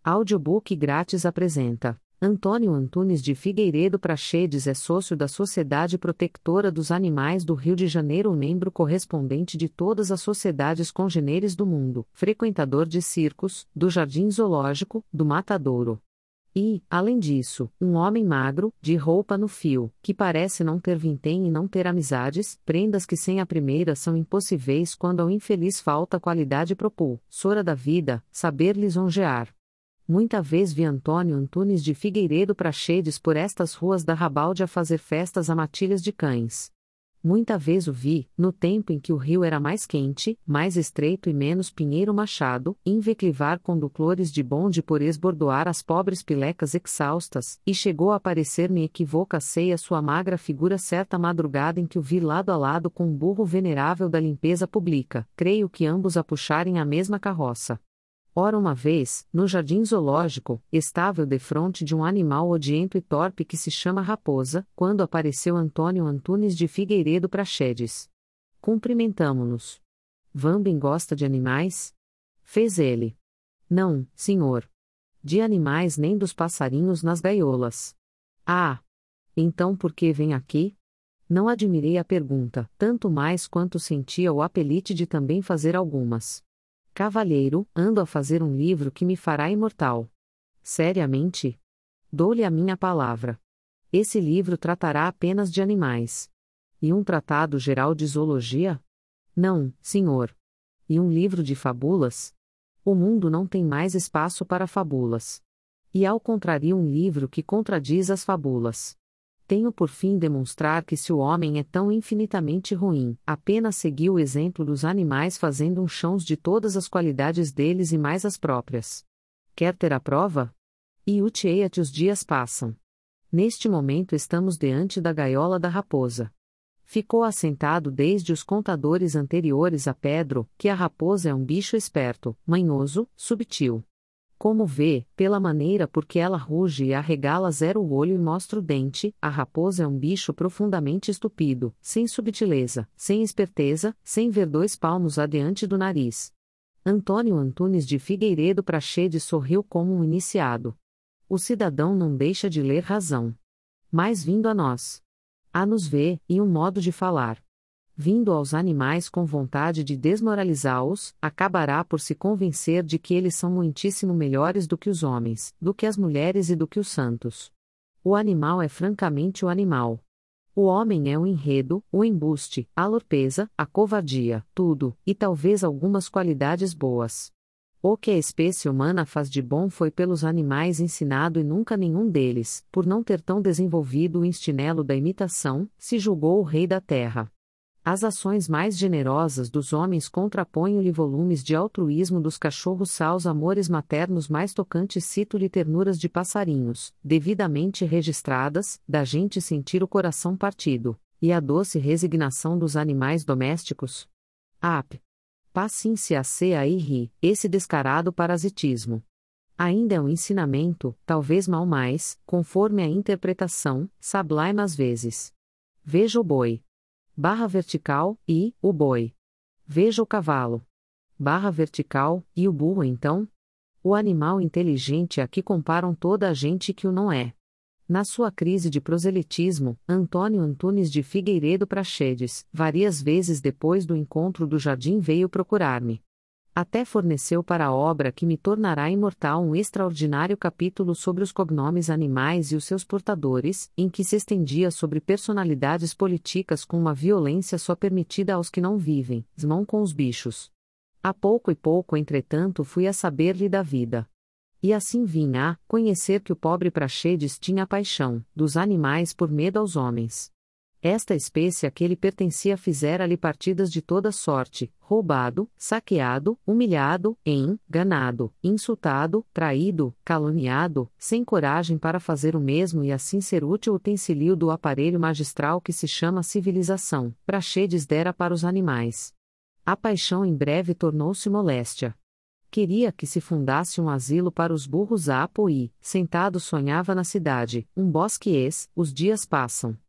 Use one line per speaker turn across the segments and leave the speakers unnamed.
Audiobook grátis apresenta. Antônio Antunes de Figueiredo Praxedes é sócio da Sociedade Protectora dos Animais do Rio de Janeiro, membro correspondente de todas as sociedades congêneres do mundo, frequentador de circos, do Jardim Zoológico, do Matadouro. E, além disso, um homem magro, de roupa no fio, que parece não ter vintém e não ter amizades, prendas que sem a primeira são impossíveis quando ao infeliz falta qualidade propulsora da vida, saber lisonjear. Muita vez vi Antônio Antunes de Figueiredo Praxedes por estas ruas da Rabalde a fazer festas a matilhas de cães. Muita vez o vi, no tempo em que o rio era mais quente, mais estreito e menos Pinheiro Machado, inveclivar conductores de bonde por esbordoar as pobres pilecas exaustas, e chegou a parecer-me equivoca ceia sua magra figura certa madrugada em que o vi lado a lado com um burro venerável da limpeza pública, creio que ambos a puxarem a mesma carroça. Ora uma vez, no Jardim Zoológico, estava eu defronte de um animal odiento e torpe que se chama raposa, quando apareceu Antônio Antunes de Figueiredo Praxedes. Cumprimentamo-nos. Vambem gosta de animais? Fez ele. Não, senhor. De animais nem dos passarinhos nas gaiolas. Ah! Então por que vem aqui? Não admirei a pergunta, tanto mais quanto sentia o apelite de também fazer algumas. Cavalheiro, ando a fazer um livro que me fará imortal. Seriamente? Dou-lhe a minha palavra. Esse livro tratará apenas de animais. E um tratado geral de zoologia? Não, senhor. E um livro de fábulas? O mundo não tem mais espaço para fábulas. E ao contrário, um livro que contradiz as fábulas. Tenho por fim demonstrar que se o homem é tão infinitamente ruim, apenas seguiu o exemplo dos animais fazendo um chãos de todas as qualidades deles e mais as próprias. Quer ter a prova? E uteia-te os dias passam. Neste momento estamos diante da gaiola da raposa. Ficou assentado desde os contadores anteriores a Pedro, que a raposa é um bicho esperto, manhoso, subtil. Como vê, pela maneira por que ela ruge e arregala zero o olho e mostra o dente, a raposa é um bicho profundamente estúpido, sem subtileza, sem esperteza, sem ver 2 palmos adiante do nariz. Antônio Antunes de Figueiredo Praxedes sorriu como um iniciado. O cidadão não deixa de ler razão. Mas vindo a nós. A nos ver, e um modo de falar. Vindo aos animais com vontade de desmoralizá-los, acabará por se convencer de que eles são muitíssimo melhores do que os homens, do que as mulheres e do que os santos. O animal é francamente o animal. O homem é o enredo, o embuste, a torpeza, a covardia, tudo, e talvez algumas qualidades boas. O que a espécie humana faz de bom foi pelos animais ensinado e nunca nenhum deles, por não ter tão desenvolvido o instinelo da imitação, se julgou o rei da terra. As ações mais generosas dos homens contrapõem-lhe volumes de altruísmo dos cachorros aos amores maternos mais tocantes cito-lhe ternuras de passarinhos, devidamente registradas, da gente sentir o coração partido, e a doce resignação dos animais domésticos. Ap. Paciência a ri, esse descarado parasitismo. Ainda é um ensinamento, talvez mal mais, conforme a interpretação, sublime às vezes. Veja o boi. Barra vertical, e, o boi. Veja o cavalo. Barra vertical, e o burro então? O animal inteligente a que comparam toda a gente que o não é. Na sua crise de proselitismo, Antônio Antunes de Figueiredo Praxedes, várias vezes depois do encontro do jardim veio procurar-me. Até forneceu para a obra que me tornará imortal um extraordinário capítulo sobre os cognomes animais e os seus portadores, em que se estendia sobre personalidades políticas com uma violência só permitida aos que não vivem, esmão com os bichos. A pouco e pouco, entretanto, fui a saber-lhe da vida. E assim vim a conhecer que o pobre Praxedes tinha paixão dos animais por medo aos homens. Esta espécie a que ele pertencia fizera-lhe partidas de toda sorte, roubado, saqueado, humilhado, enganado, insultado, traído, caluniado, sem coragem para fazer o mesmo e assim ser útil utensílio do aparelho magistral que se chama civilização, Praxedes dera para os animais. A paixão em breve tornou-se moléstia. Queria que se fundasse um asilo para os burros a Apoí, sentado sonhava na cidade, um bosque os dias passam.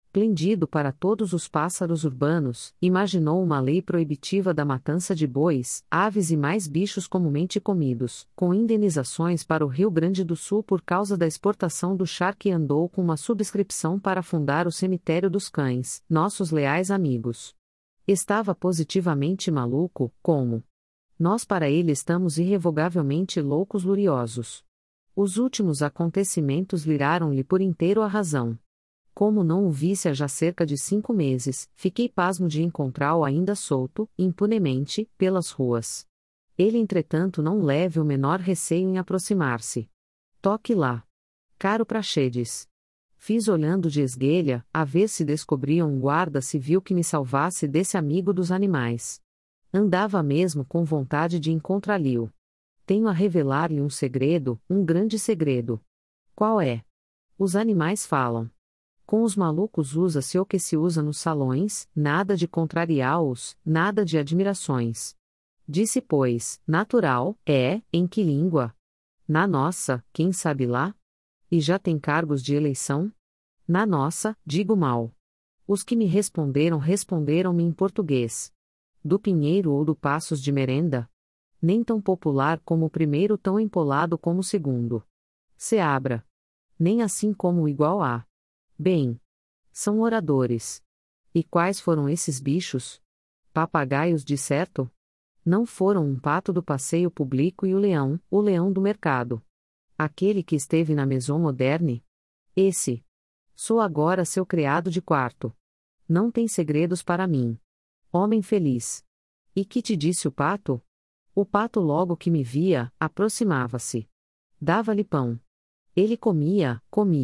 Prendido para todos os pássaros urbanos, imaginou uma lei proibitiva da matança de bois, aves e mais bichos comumente comidos, com indenizações para o Rio Grande do Sul por causa da exportação do charque e andou com uma subscrição para fundar o Cemitério dos Cães, nossos leais amigos. Estava positivamente maluco, como nós para ele estamos irrevogavelmente loucos luriosos. Os últimos acontecimentos viraram-lhe por inteiro a razão. Como não o visse há já cerca de 5 meses, fiquei pasmo de encontrá-lo ainda solto, impunemente, pelas ruas. Ele entretanto não leve o menor receio em aproximar-se. Toque lá. Caro Praxedes. Fiz olhando de esguelha, a ver se descobria um guarda civil que me salvasse desse amigo dos animais. Andava mesmo com vontade de encontrá-lo. Tenho a revelar-lhe um segredo, um grande segredo. Qual é? Os animais falam. Com os malucos usa-se o que se usa nos salões, nada de contrariá-los, nada de admirações. Disse, pois, natural, em que língua? Na nossa, quem sabe lá? E já tem cargos de eleição? Na nossa, digo mal. Os que me responderam-me em português. Do Pinheiro ou do Passos de Merenda? Nem tão popular como o primeiro, tão empolado como o segundo. Seabra. Nem assim como o igual a. Bem. São oradores. E quais foram esses bichos? Papagaios de certo? Não foram um pato do passeio público e o leão do mercado. Aquele que esteve na Maison Moderne? Esse. Sou agora seu criado de quarto. Não tem segredos para mim. Homem feliz. E que te disse o pato? O pato logo que me via, aproximava-se. Dava-lhe pão. Ele comia.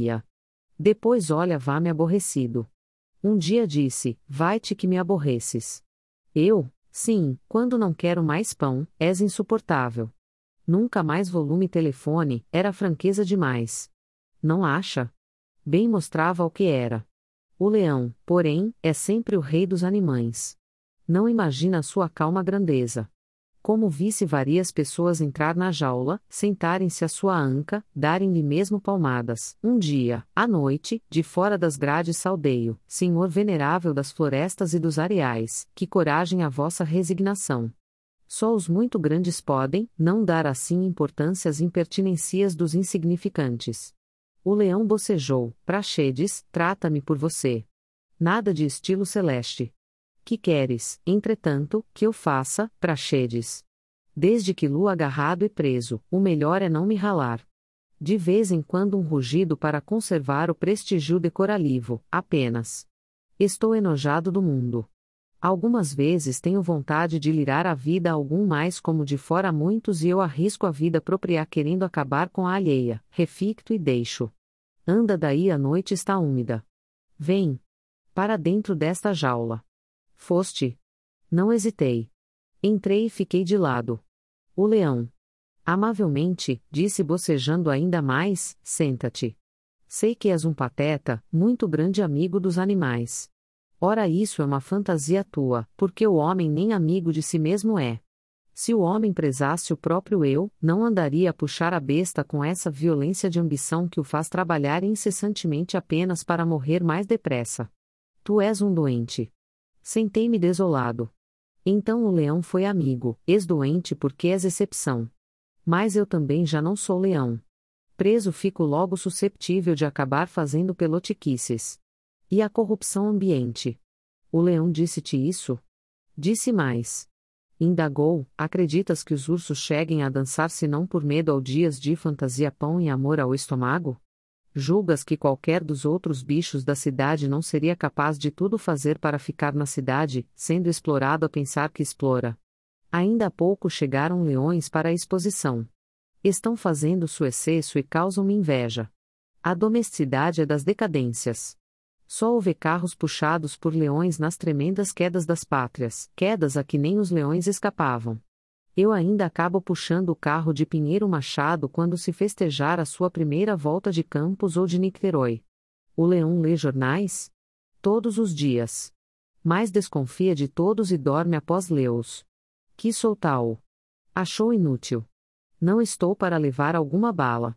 Depois olha vá-me aborrecido. Um dia disse, vai-te que me aborreces. Eu, sim, quando não quero mais pão, és insuportável. Nunca mais volume telefone, era franqueza demais. Não acha? Bem mostrava o que era. O leão, porém, é sempre o rei dos animais. Não imagina a sua calma grandeza. Como visse várias pessoas entrar na jaula, sentarem-se à sua anca, darem-lhe mesmo palmadas, um dia, à noite, de fora das grades saldeio, senhor venerável das florestas e dos areais, que coragem a vossa resignação. Só os muito grandes podem, não dar assim importância às impertinências dos insignificantes. O leão bocejou, Praxedes, trata-me por você. Nada de estilo celeste. Que queres, entretanto, que eu faça, Praxedes? Desde que lua agarrado e preso, o melhor é não me ralar. De vez em quando um rugido para conservar o prestígio decorativo, apenas. Estou enojado do mundo. Algumas vezes tenho vontade de lirar a vida a algum mais como de fora a muitos e eu arrisco a vida própria querendo acabar com a alheia, reficto e deixo. Anda daí a noite está úmida. Vem. Para dentro desta jaula. Foste. Não hesitei. Entrei e fiquei de lado. O leão. Amavelmente, disse bocejando ainda mais, senta-te. Sei que és um pateta, muito grande amigo dos animais. Ora isso é uma fantasia tua, porque o homem nem amigo de si mesmo é. Se o homem prezasse o próprio eu, não andaria a puxar a besta com essa violência de ambição que o faz trabalhar incessantemente apenas para morrer mais depressa. Tu és um doente. Sentei-me desolado. Então o leão foi amigo, és doente porque és exceção. Mas eu também já não sou leão. Preso fico logo susceptível de acabar fazendo pelotiquices. E a corrupção ambiente? O leão disse-te isso? Disse mais. Indagou, acreditas que os ursos cheguem a dançar senão por medo ao dias de fantasia pão e amor ao estômago? Julgas que qualquer dos outros bichos da cidade não seria capaz de tudo fazer para ficar na cidade, sendo explorado a pensar que explora? Ainda há pouco chegaram leões para a exposição. Estão fazendo seu excesso e causam-me inveja. A domesticidade é das decadências. Só houve carros puxados por leões nas tremendas quedas das pátrias, quedas a que nem os leões escapavam. Eu ainda acabo puxando o carro de Pinheiro Machado quando se festejar a sua primeira volta de Campos ou de Niterói. O leão lê jornais? Todos os dias. Mas desconfia de todos e dorme após lê-los. Quis soltá-o. Achou inútil. Não estou para levar alguma bala.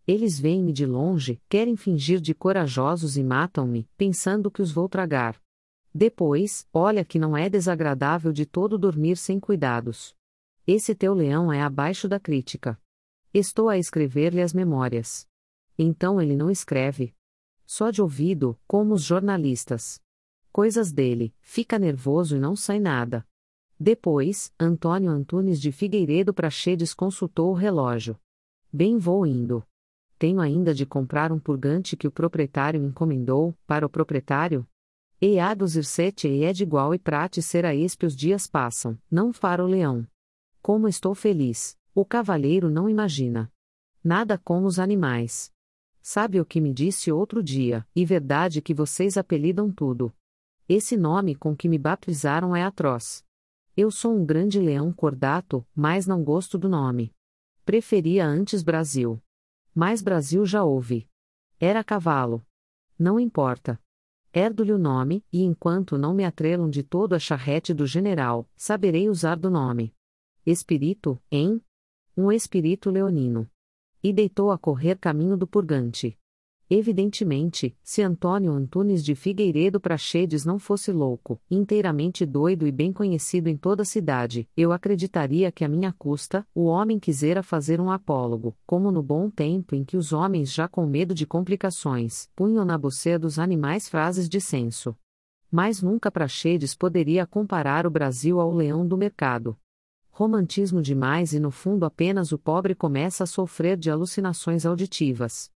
Eles veem-me de longe, querem fingir de corajosos e matam-me, pensando que os vou tragar. Depois, olha que não é desagradável de todo dormir sem cuidados. Esse teu leão é abaixo da crítica. Estou a escrever-lhe as memórias. Então ele não escreve. Só de ouvido, como os jornalistas. Coisas dele, fica nervoso e não sai nada. Depois, Antônio Antunes de Figueiredo Praxedes consultou o relógio. Bem, vou indo. Tenho ainda de comprar um purgante que o proprietário encomendou, para o proprietário? Eados irsete e é de igual e prate será espe os dias passam, não faro o leão. Como estou feliz, o cavalheiro não imagina. Nada como os animais. Sabe o que me disse outro dia, e verdade que vocês apelidam tudo. Esse nome com que me batizaram é atroz. Eu sou um grande leão cordato, mas não gosto do nome. Preferia antes Brasil. Mas Brasil já houve. Era cavalo. Não importa. Herdo-lhe o nome, e enquanto não me atrelam de todo a charrete do general, saberei usar do nome. Espírito, hein? Um espírito leonino. E deitou a correr caminho do purgante. Evidentemente, se Antônio Antunes de Figueiredo Praxedes não fosse louco, inteiramente doido e bem conhecido em toda a cidade, eu acreditaria que a minha custa, o homem quisera fazer um apólogo, como no bom tempo em que os homens já com medo de complicações, punham na boceia dos animais frases de censo. Mas nunca Praxedes poderia comparar o Brasil ao leão do mercado. Romantismo demais e no fundo apenas o pobre começa a sofrer de alucinações auditivas.